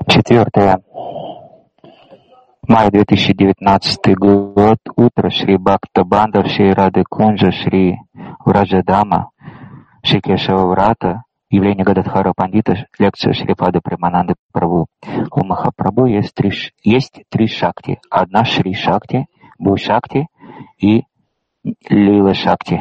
4 мая 2019 год. Утро. Шри Бхакта Бандав, Шри Рады Кунджа, Шри Враджадама, Шри Кешава Врата, явление Гададхара Пандита, лекция Шрипада Премананды Прабху. У Махапрабху есть три шакти. Одна Шри Шакти, Бу Шакти и Лила Шакти.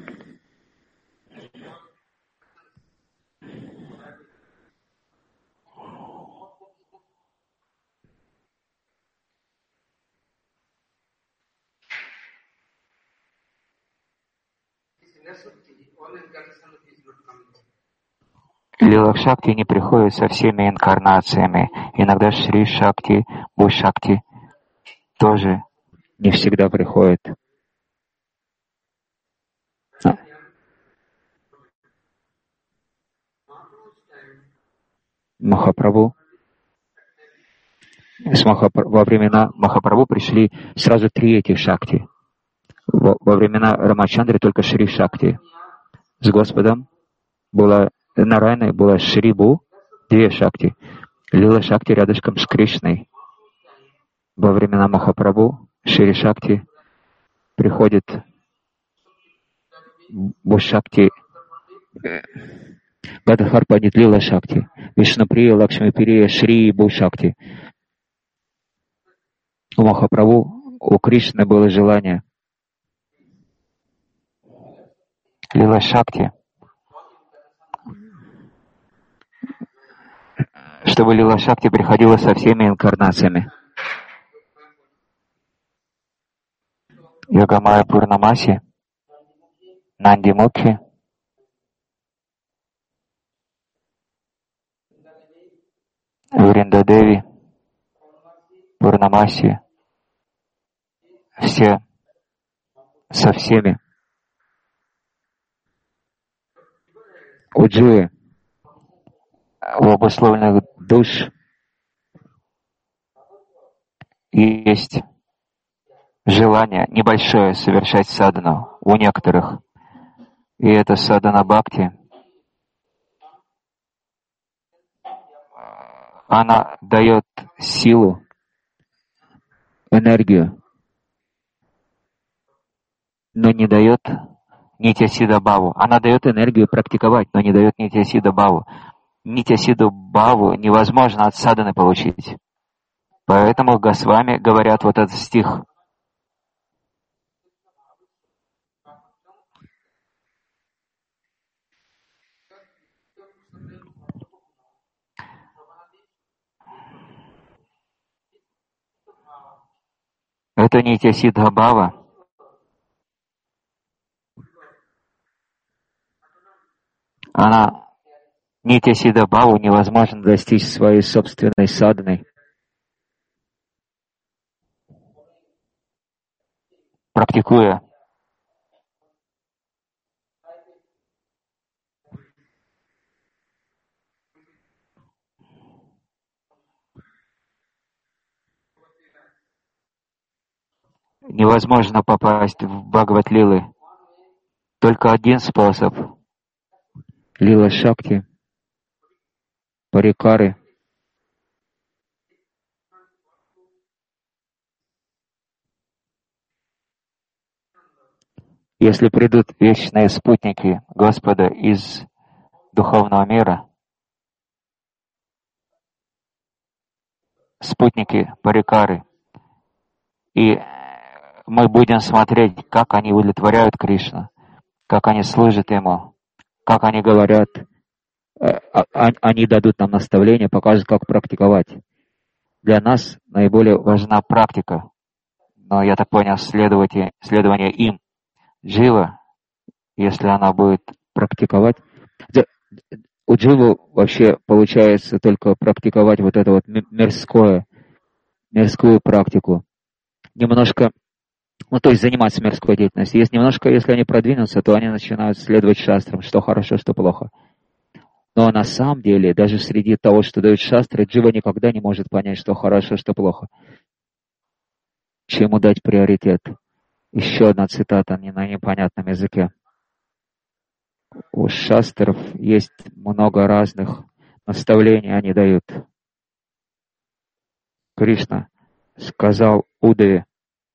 Лила Шакти не приходит со всеми инкарнациями. Иногда Шри Шакти, Бу Шакти тоже не всегда приходит. Махапрабху. Во времена Махапрабху пришли сразу три этих Шакти. Во времена Рамачандры только Шри Шакти. С Господом была Нарайной, была Шри Бу, две Шакти. Лила Шакти рядышком с Кришной. Во времена Махапрабху Шри Шакти приходит Бу Шакти, Гададхар Пандит Лила Шакти, Вишнуприя, Лакшмиприя, Шри Бу Шакти. У Махапрабху, у Кришны было желание Лила Шакти, чтобы Лила Шакти приходила со всеми инкарнациями. Йогамая Пурнамаси, Нанди Мукхи, Вриндадеви, Пурнамаси, все со всеми. У Дживы, у обусловленных душ есть желание небольшое совершать садхану у некоторых. И это садхана бхакти. Она дает силу, энергию, но не дает нитья-сидха бхаву. Она дает энергию практиковать, но не дает нитья-сидха бхаву. Нитья-сидха бхаву невозможно от садханы получить. Поэтому Госвами говорят вот этот стих. Это нитья-сидха бхава. Нитья-сидха бхаву невозможно достичь своей собственной садханой, практикуя. Невозможно попасть в Бхагават-лилы. Только один способ. Лила Шакти, Парикары. Если придут вечные спутники Господа из духовного мира, спутники Парикары, и мы будем смотреть, как они удовлетворяют Кришну, как они служат Ему, как они говорят, они дадут нам наставления, покажут, как практиковать. Для нас наиболее важна практика, но я так понял, следование им. Джива, если она будет практиковать, у Дживы вообще получается только практиковать вот это вот мирскую практику. Немножко, то есть заниматься мирской деятельностью. Если они продвинутся, то они начинают следовать шастрам, что хорошо, что плохо. Но на самом деле, даже среди того, что дают шастры, Джива никогда не может понять, что хорошо, что плохо. Чему дать приоритет? Еще одна цитата на непонятном языке. У шастров есть много разных наставлений, они дают. Кришна сказал Удаве: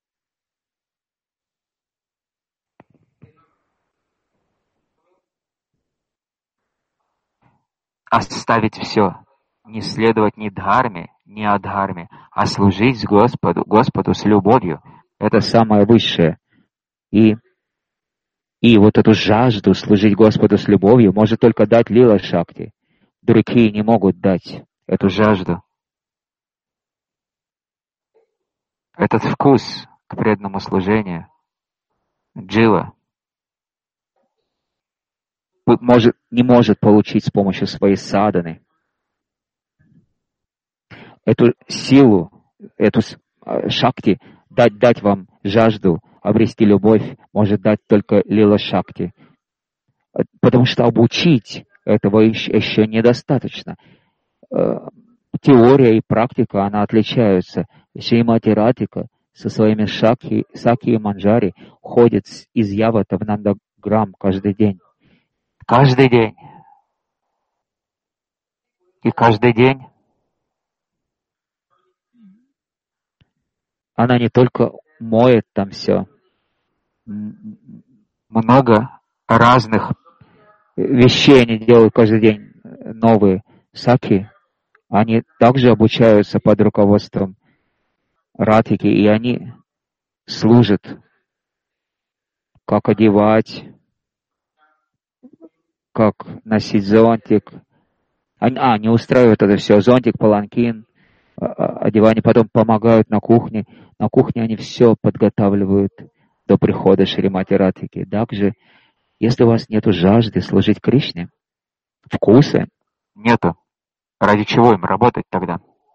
оставить все, не следовать ни дхарме, ни адхарме, а служить Господу с любовью. Это самое высшее. И вот эту жажду служить Господу с любовью может только дать Лила Шакти. Другие не могут дать эту жажду. Этот вкус к преданному служению джива не может получить с помощью своей садханы. Эту силу, эту шакти, дать вам жажду, обрести любовь, может дать только Лила Шакти. Потому что обучить этого еще недостаточно. Теория и практика, она отличаются. Шримати Радхика со своими Саки и Манджари ходит из Явата в Нандаграм каждый день. Каждый день. И каждый день она не только моет там все. Много разных вещей они делают каждый день. Новые Саки, они также обучаются под руководством Радхики, и они служат, как одевать, как носить зонтик. Они устраивают это все, зонтик, паланкин, одевание, потом помогают на кухне. На кухне они все подготавливают до прихода Шримати Радхики. Также, если у вас нет жажды служить Кришне, вкуса нету. Ради чего им работать тогда?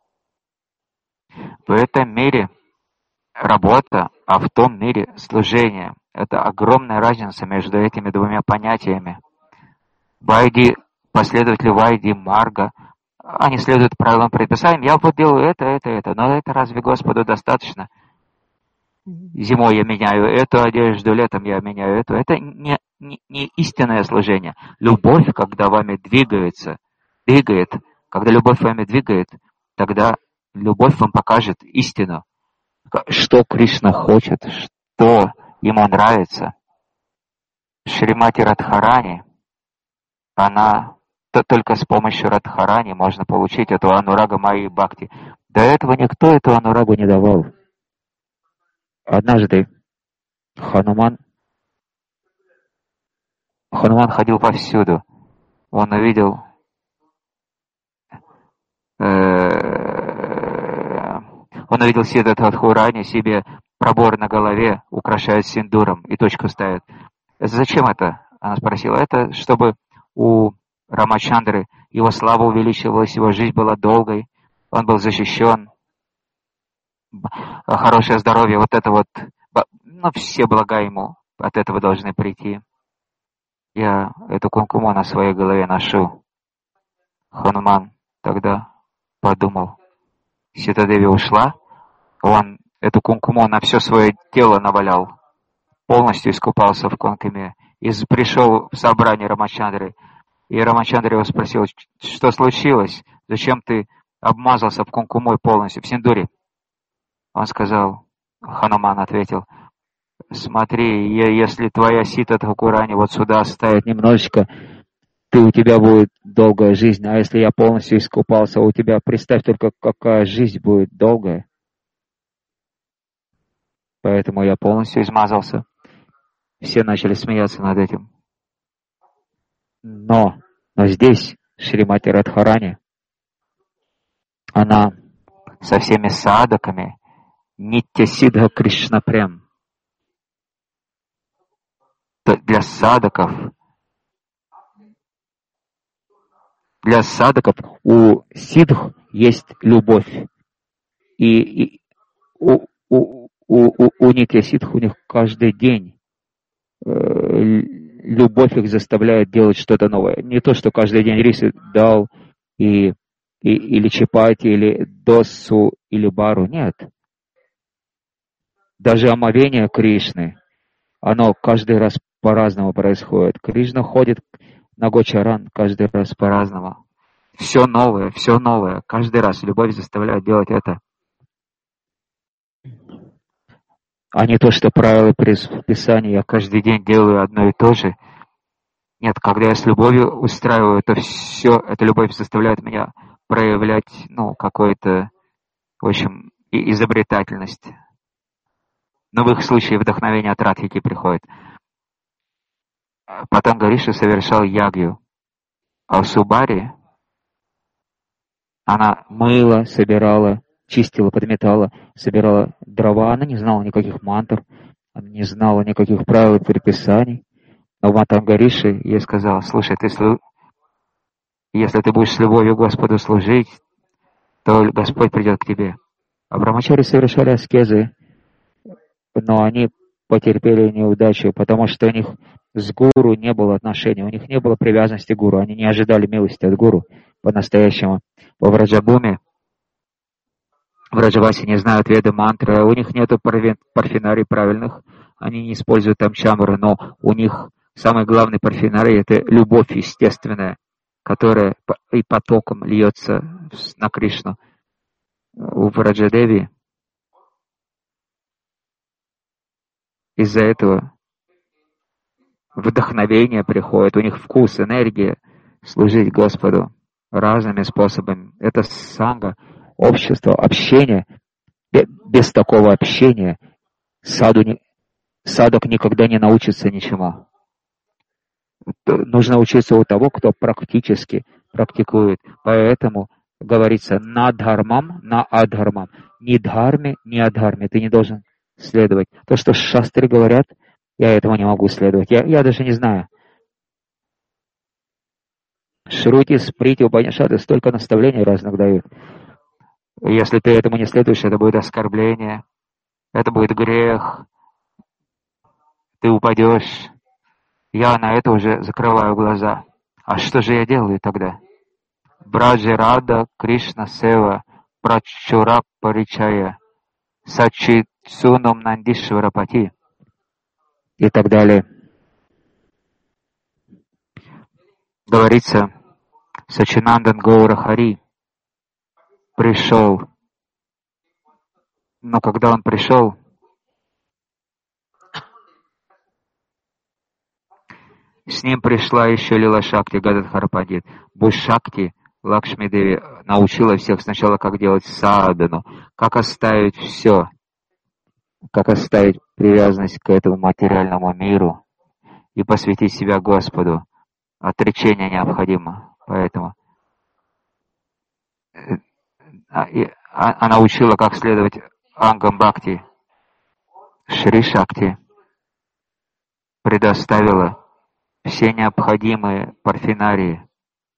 В этом мире работа, а в том мире служение. Это огромная разница между этими двумя понятиями. Вайди, последователи Вайди, Марга, они следуют правилам предписаниям. Я вот делаю это. Но это разве Господу достаточно? Зимой я меняю эту одежду, летом я меняю эту. Это не истинное служение. Любовь, когда вами двигает, когда любовь вами двигает, тогда любовь вам покажет истину. Что Кришна хочет, что ему нравится. Шримати Радхарани, только с помощью Радхарани можно получить эту анурага Майи Бхакти. До этого никто эту анурагу не давал. Однажды Хануман ходил повсюду. Он увидел Сиддхартха Тхакурани себе пробор на голове, украшает синдуром и точку ставит. Зачем это? Она спросила. Это чтобы у Рамачандры его слава увеличивалась, его жизнь была долгой, он был защищен, хорошее здоровье, вот это вот, все блага ему от этого должны прийти. Я эту кумкуму на своей голове ношу. Хануман тогда подумал. Ситадеви ушла, он эту кумкуму на все свое тело навалял, полностью искупался в кункуме, и пришел в собрание Рамачандры. И Рамачандра его спросил, что случилось? Зачем ты обмазался в кункумой полностью, в синдуре? Он сказал, Хануман ответил, смотри, если твоя сита Тхакурани вот сюда ставит немножечко, у тебя будет долгая жизнь, а если я полностью искупался, у тебя, представь только, какая жизнь будет долгая. Поэтому я полностью измазался. Все начали смеяться над этим. Но здесь Шримати Радхарани, она со всеми садаками Нитья Сиддха Кришна Прем. Для садаков у сиддх есть любовь. И у Нитья Сиддх у них каждый день любовь их заставляет делать что-то новое. Не то, что каждый день рисы дал или чапати, или досу, или бару. Нет. Даже омовение Кришны, оно каждый раз по-разному происходит. Кришна ходит на Гочаран каждый раз по-разному. Все новое. Каждый раз любовь заставляет делать это. а не то, что правила Писания я каждый день делаю одно и то же. Нет, когда я с любовью устраиваю, то все, эта любовь заставляет меня проявлять, какую-то, в общем, изобретательность. Но в их случае вдохновение от Радхики приходит. Потом Гариша совершал ягью, а у Субари она мыла, собирала, чистила, подметала, собирала дрова. Она не знала никаких мантр, она не знала никаких правил и предписаний. Но Матам Гариши ей сказала: слушай, если ты будешь с любовью Господу служить, то Господь придет к тебе. А брамачари совершали аскезы, но они потерпели неудачу, потому что у них с гуру не было отношений, у них не было привязанности к гуру, они не ожидали милости от гуру по-настоящему. Во Враджабуме, в Раджавасе не знают веды мантры, у них нету парфинарий правильных, они не используют там чамры, но у них самый главный парфинарий — это любовь естественная, которая и потоком льется на Кришну. У Враджадеви из-за этого вдохновение приходит, у них вкус, энергия служить Господу разными способами. Это санга, общество, общение. Без такого общения садок никогда не научится ничему. Нужно учиться у того, кто практически практикует. Поэтому говорится на дхармам, на адхармам. Ни дхарме, ни адхарме. Ты не должен следовать. То, что шастры говорят, я этого не могу следовать. Я даже не знаю. Шрути, Сприти, Упанишады столько наставлений разных дают. Если ты этому не следуешь, это будет оскорбление, это будет грех, ты упадешь. Я на это уже закрываю глаза. А что же я делаю тогда? Браджи Рада, Кришна Сева, Прачура Паричая, Сачитсунам Нандишварапати и так далее. Говорится, Сачинандан Гаура Хари пришел. Но когда он пришел, с ним пришла еще Лила Шакти, Гададхар Пандит. Бушакти Лакшми Деви научила всех сначала, как делать садану, как оставить все, как оставить привязанность к этому материальному миру и посвятить себя Господу. Отречение необходимо, поэтому. Она учила, как следовать ангам Бхакти. Шри Шакти предоставила все необходимые парфинарии,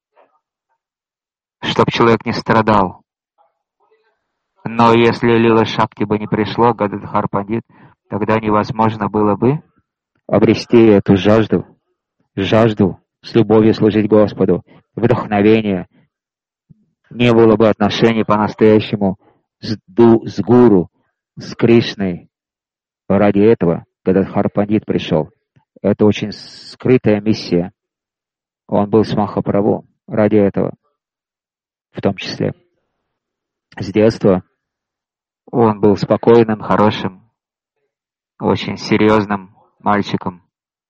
чтобы человек не страдал. Но если Лила Шакти бы не пришло, Гададхар Пандит, тогда невозможно было бы обрести эту жажду с любовью служить Господу, вдохновение. Не было бы отношений по-настоящему с гуру, с Кришной. Ради этого Гададхар Пандит пришел. Это очень скрытая миссия. Он был с Махапрабху ради этого, в том числе. С детства он был спокойным, хорошим, очень серьезным мальчиком.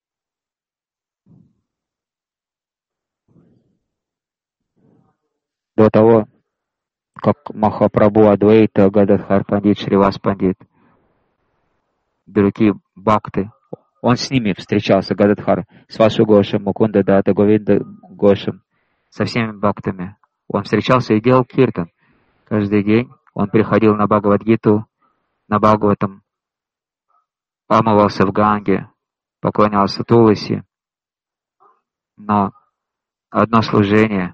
До того, как Махапрабху Адвайта, Гададхар Пандит, Шривас Пандит, другие бхакты, он с ними встречался, Гададхар, с Вашу Гошем, Мукунда Дата, Говинда Гошем, со всеми бхактами. Он встречался и делал киртан. Каждый день он приходил на Бхагавад-гиту, на Бхагаватам, омывался в Ганге, поклонялся Туласи. Но одно служение,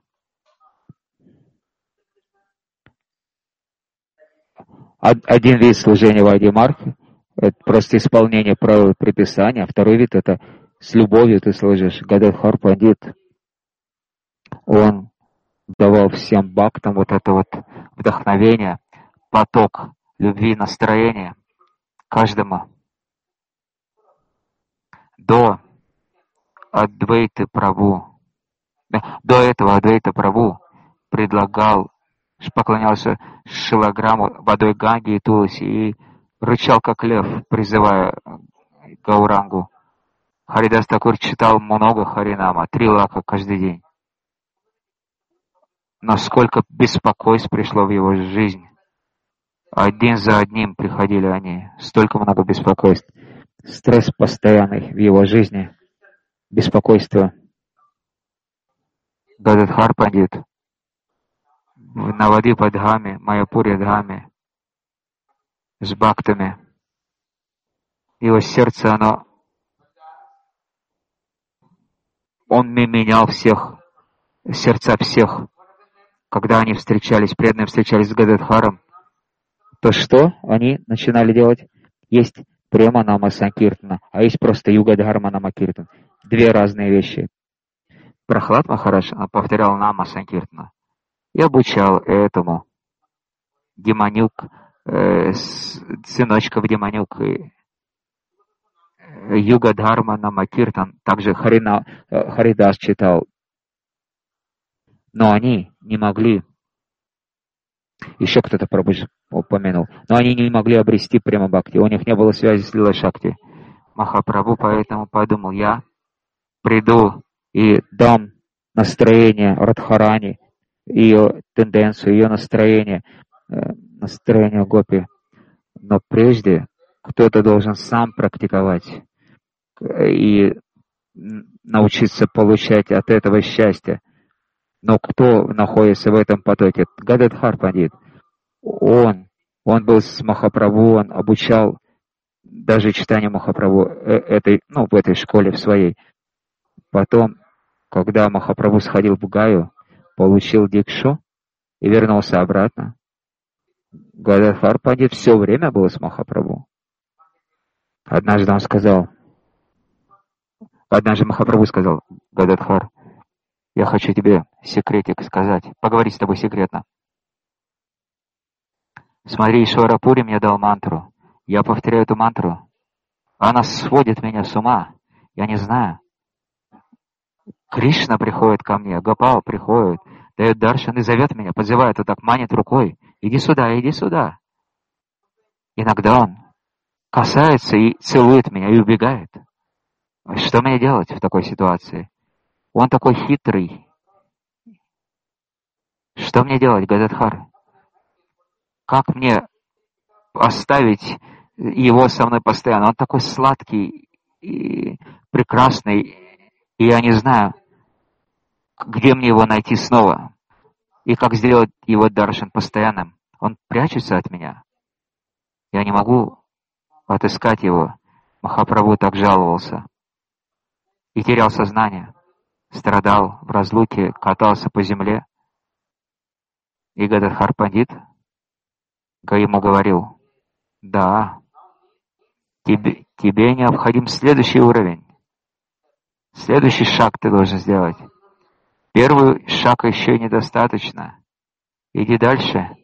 один вид служения Вайдьямарха — это просто исполнение правил и предписания, а второй вид — это с любовью ты служишь. Гададхар Пандит, он давал всем бхактам вот это вот вдохновение, поток любви, настроения каждому. До Адвайты Прабху, до этого Адвайта Прабху предлагал, поклонялся Шилаграму, водой Ганги и Туласи, и рычал как лев, призывая Гаурангу. Харидас Такур читал много Харинама, 3 лака каждый день. Но сколько беспокойств пришло в его жизнь. Один за одним приходили они. Столько много беспокойств. Стресс постоянный в его жизни. Беспокойство. Гададхар Пандит в Навадипа Дхаме, Майяпуре Дхаме с бхактами. Его сердце, он менял всех, сердца всех. Когда они встречались, преданные встречались с Гададхаром, то что они начинали делать? Есть према нама санкиртана, а есть просто юга дхарма нама киртан. 2 разные вещи. Прахлад Махарадж повторял нама санкиртана и обучал этому Деманюк, сыночков Деманюк, юга дхарма нама киртан, также Харидас читал. Но они не могли, еще кто-то упомянул, но они не могли обрести према бхакти, у них не было связи с Лилой Шакти. Махапрабху поэтому подумал, я приду и дам настроение Радхарани, ее тенденцию, ее настроение Гопи. Но прежде кто-то должен сам практиковать и научиться получать от этого счастье. Но кто находится в этом потоке? Гададхар Пандит. Он был с Махапрабху, он обучал даже читанию Махапрабху в этой школе в своей. Потом, когда Махапрабху сходил в Гаю, получил дикшу и вернулся обратно, Гададхар Пандит все время был с Махапрабху. Однажды Махапрабху сказал, Гададхар, я хочу тебе секретик сказать, поговорить с тобой секретно. Смотри, Ишварапури мне дал мантру. Я повторяю эту мантру. Она сводит меня с ума. Я не знаю. Кришна приходит ко мне, Гопал приходит, дает даршан и зовет меня, подзывает, вот так манит рукой. Иди сюда, иди сюда. Иногда он касается и целует меня и убегает. Что мне делать в такой ситуации? Он такой хитрый. Что мне делать, Гададхар? Как мне оставить его со мной постоянно? Он такой сладкий и прекрасный, и я не знаю, где мне его найти снова, и как сделать его даршан постоянным. Он прячется от меня. Я не могу отыскать его. Махапрабху так жаловался. И терял сознание. Страдал в разлуке, катался по земле. И Гададхар Пандит ему говорил, да, тебе необходим следующий уровень. Следующий шаг ты должен сделать. Первый шаг еще недостаточно. Иди дальше.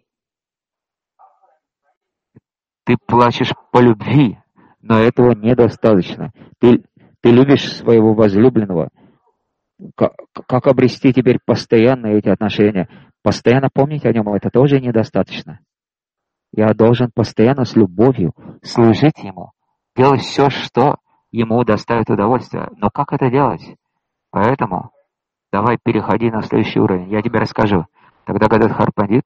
Ты плачешь по любви, но этого недостаточно. Ты любишь своего возлюбленного. Как обрести теперь постоянно эти отношения? Постоянно помнить о нем, это тоже недостаточно. Я должен постоянно с любовью служить ему, делать все, что ему доставит удовольствие. Но как это делать? Поэтому давай переходи на следующий уровень. Я тебе расскажу. Тогда Гададхар Пандит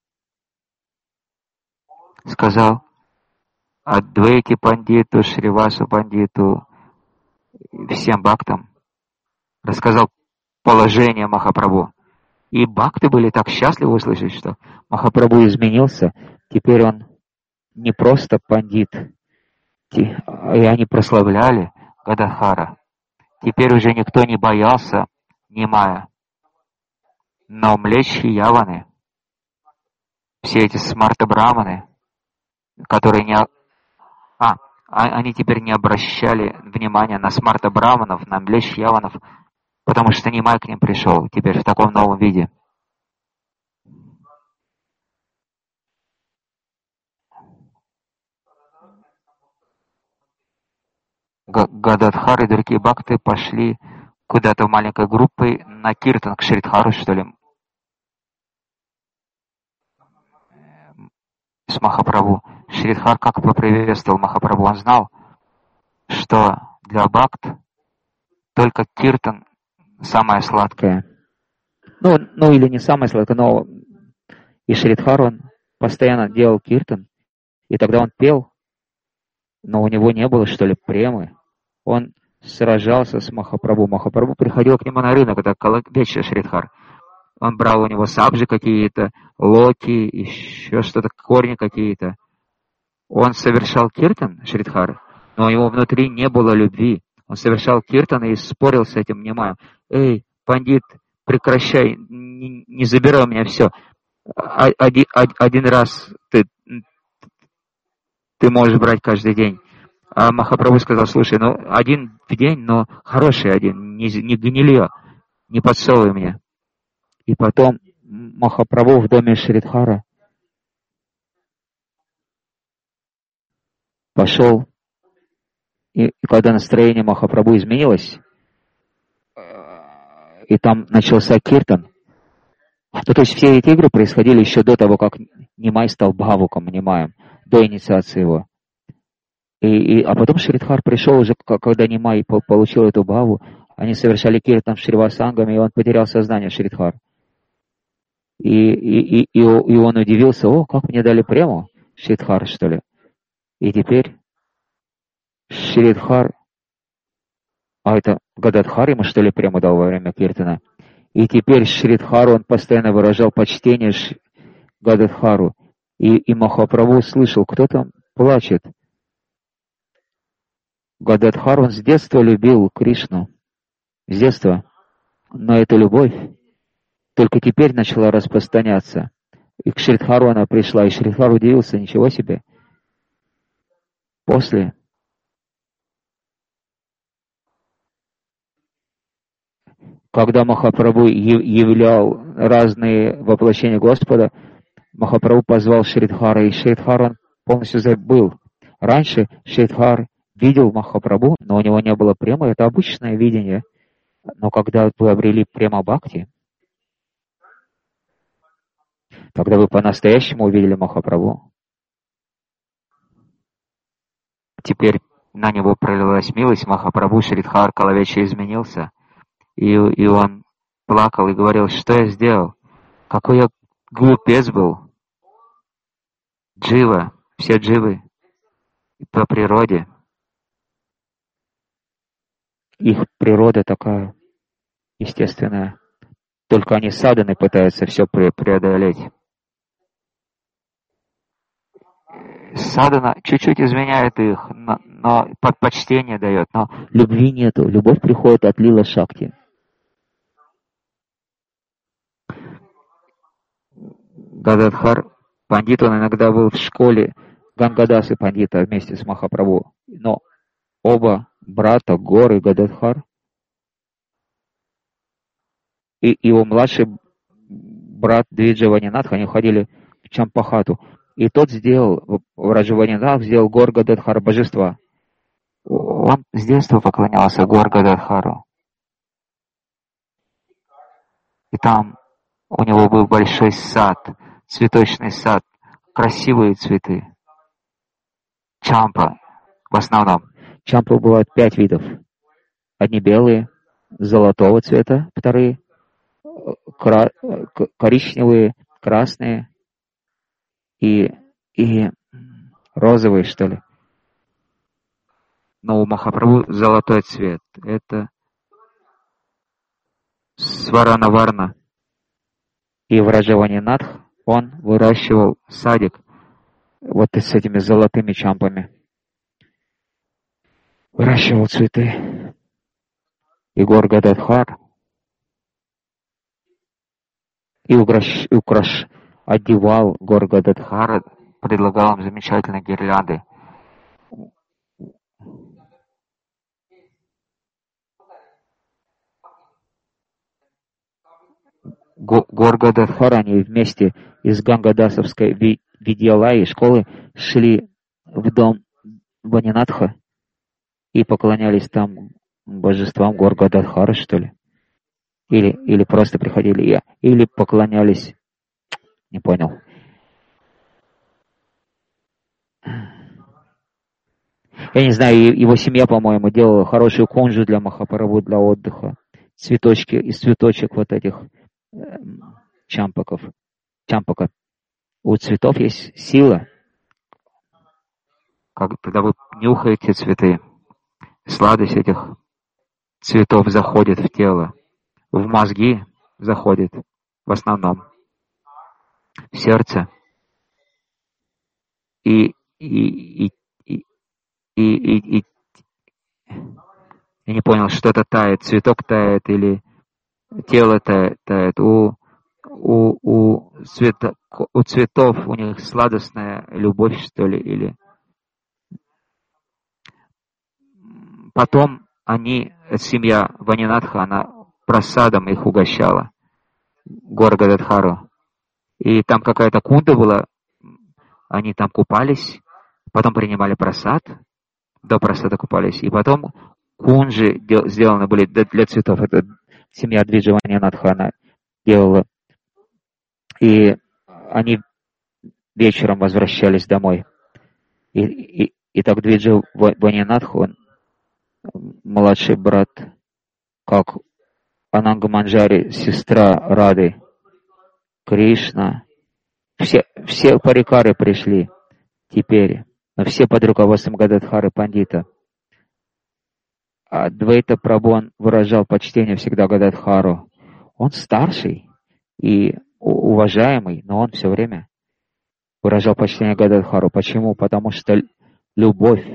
сказал Адвейти Пандиту, Шривасу Пандиту, всем бхактам, рассказал положение Махапрабху. И бхакты были так счастливы услышать, что Махапрабху изменился. Теперь он не просто пандит, и они прославляли Гададхара. Теперь уже никто не боялся Нимая. Но млечьи яваны, все эти смарта-браманы, которые они теперь не обращали внимания на смарта-браманов, на млечьи яванов, потому что Нимай к ним пришел теперь в таком новом виде. Гададхар и другие бхакты пошли куда-то в маленькой группой на киртан к Шридхару, что ли, с Махапрабху, Шридхар как поприветствовал Махапрабху. Он знал, что для бхакт только киртан самое сладкое. Ну или не самое сладкое, но и Шридхар, он постоянно делал киртан, и тогда он пел, но у него не было, что ли, премы. Он сражался с Махапрабху. Махапрабху приходил к нему на рынок, это Калабеча Шридхар. Он брал у него сабжи какие-то, локи, еще что-то, корни какие-то. Он совершал киртан, Шридхар, но у него внутри не было любви. Он совершал киртан и спорил с этим Нимаем. Эй, пандит, прекращай, не забирай у меня все. Один раз ты можешь брать каждый день. А Махапрабху сказал, слушай, ну один в день, но хороший один, не гнилье, не подсовывай мне. И потом Махапрабху в доме Шридхара пошел, и когда настроение Махапрабху изменилось, и там начался киртан, то есть все эти игры происходили еще до того, как Нимай стал Бхавуком, Нимаем, до инициации его. А потом Шридхар пришел уже, когда Нимай получил эту бхаву, они совершали киртан в Шривасангаме, и он потерял сознание, Шридхар. И он удивился, как мне дали прему, Шридхар, что ли. И теперь Шридхар, это Гададхар ему, что ли, прему дал во время киртана. И теперь Шридхар, он постоянно выражал почтение Гададхару. И Махапрабху слышал, кто там плачет. Гададхар, он с детства любил Кришну. С детства. Но эта любовь только теперь начала распространяться. И к Шридхару она пришла, и Шридхар удивился, ничего себе. После, когда Махапрабху являл разные воплощения Господа, Махапрабху позвал Шридхара, и Шридхар, он полностью забыл. Раньше Шридхар видел Махапрабху, но у него не было према, это обычное видение. Но когда вы обрели према бхакти, тогда вы по-настоящему увидели Махапрабху. Теперь на него пролилась милость, Махапрабху, Шридхар Калавеча изменился. И он плакал и говорил, что я сделал? Какой я глупец был. Джива, все дживы по природе. Их природа такая естественная. Только они садханы пытаются все преодолеть. Садхана чуть-чуть изменяет их, но почтение дает, но любви нету. Любовь приходит от лила шакти. Гададхар Пандит, он иногда был в школе Гангадасы Пандита вместе с Махапрабху. Но оба брата, Гор и Гададхар, и его младший брат Двиджаванинатх, они ходили в Чампахату. И тот сделал, Раджаванинатх сделал Гор Гададхар божества. Он с детства поклонялся Гор Гададхару. И там у него был большой сад, цветочный сад, красивые цветы. Чампа в основном. Чампа бывает 5 видов. Одни белые, золотого цвета, вторые коричневые, красные и розовые, что ли. Но у Махапрабху золотой цвет. Это Сваранаварна. И в Раджаванинатх он выращивал садик вот с этими золотыми чампами. Выращивал цветы. И Гор Гададхар. И одевал Гор Гададхара, предлагал им замечательные гирлянды. Гор Гададхар, они вместе из Гангадасовской Видьялаи школы шли в дом Ванинатха и поклонялись там божествам Гор Гададхара, что ли. Или просто приходили, или поклонялись, не понял. Я не знаю, его семья, по-моему, делала хорошую кунжу для Махапрабху, для отдыха. Цветочки, из цветочек вот этих чампака. У цветов есть сила. Когда вы нюхаете цветы, сладость этих цветов заходит в тело, в мозги заходит в основном, в сердце. И я не понял, что-то тает, цветок тает или тело тает. У цветов у них сладостная любовь, что ли, или... Потом семья Ванинатха, она просадом их угощала, гор Гададхару. И там какая-то кунда была, они там купались, потом принимали просад, до просада купались, и потом кунжи сделаны были для цветов. Это семья Двиджи Ванинатха, она делала. И они вечером возвращались домой. И так Двиджи Ванинатха, он младший брат, как Ананга Манджари, сестра Рады, Кришна. Все парикары пришли теперь, но все под руководством Гададхары Пандита. А Двайта Прабhu, он выражал почтение всегда Гададхару. Он старший и уважаемый, но он все время выражал почтение Гададхару. Почему? Потому что любовь,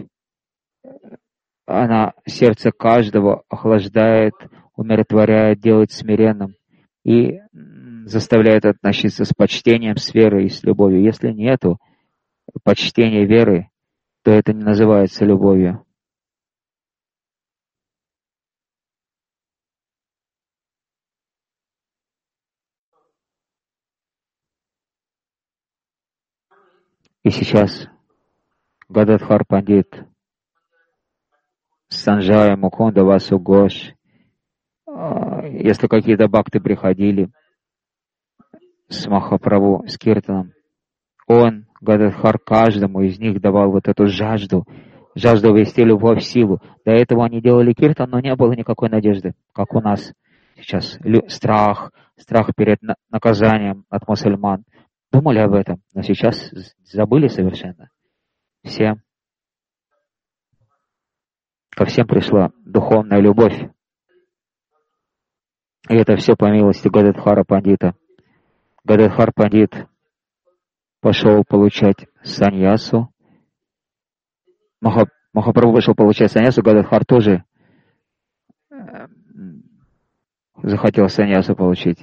она сердце каждого охлаждает, умиротворяет, делает смиренным и заставляет относиться с почтением, с верой и с любовью. Если нету почтения веры, то это не называется любовью. И сейчас Гададхар Пандит, Санджая, Мукунда, Васу Гош, если какие-то бхакты приходили с Махапрабху, с Киртаном, он, Гададхар, каждому из них давал вот эту жажду вести любовь в силу. До этого они делали Киртан, но не было никакой надежды, как у нас сейчас. Страх перед наказанием от мусульман. Думали об этом, но сейчас забыли совершенно. Ко всем пришла духовная любовь. И это все по милости Гададхара Пандита. Гададхар Пандит пошел получать саньясу. Махапрабху пошел получать саньясу, Гададхар тоже захотел саньясу получить.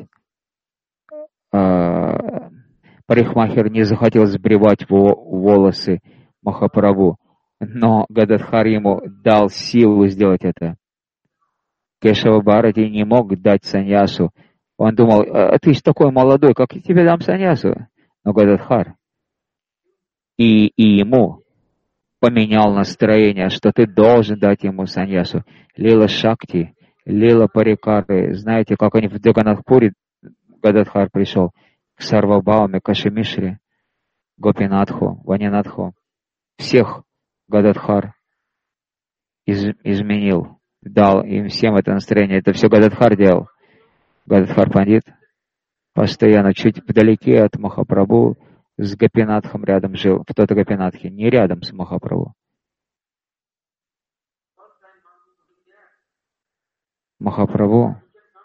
Парикмахер не захотел сбривать волосы Махапрабху, но Гададхар ему дал силу сделать это. Кешава Бхарати не мог дать саньясу. Он думал, ты ж такой молодой, как я тебе дам саньясу? Но Гададхар и ему поменял настроение, что ты должен дать ему саньясу. Лила Шакти, Лила Парикары. Знаете, как они в Джаганатхпуре, Гададхар пришел к Сарвабхауме, Кашемишре, Гопинатху, Ванинатху. Всех Гададхар изменил, дал им всем это настроение. Это все Гададхар делал. Гададхар Пандит постоянно чуть вдалеке от Махапрабху с Гопинатхом рядом жил. В тот Гопинатхе, не рядом с Махапрабху. Махапрабху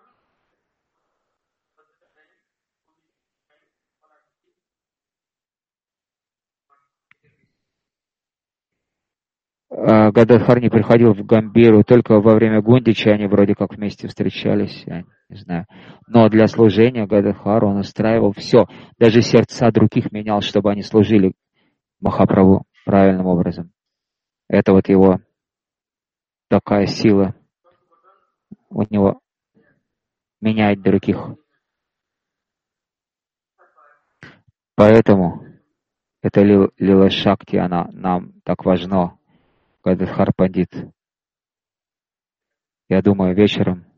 Гададхар не приходил в Гамбиру, только во время Гундича они вроде как вместе встречались, я не знаю. Но для служения Гададхару он устраивал все, даже сердца других менял, чтобы они служили Махапрабху правильным образом. Это вот его такая сила у него менять других. Поэтому эта лила Шакти, она нам так важна. Гададхар Пандит. Я думаю, вечером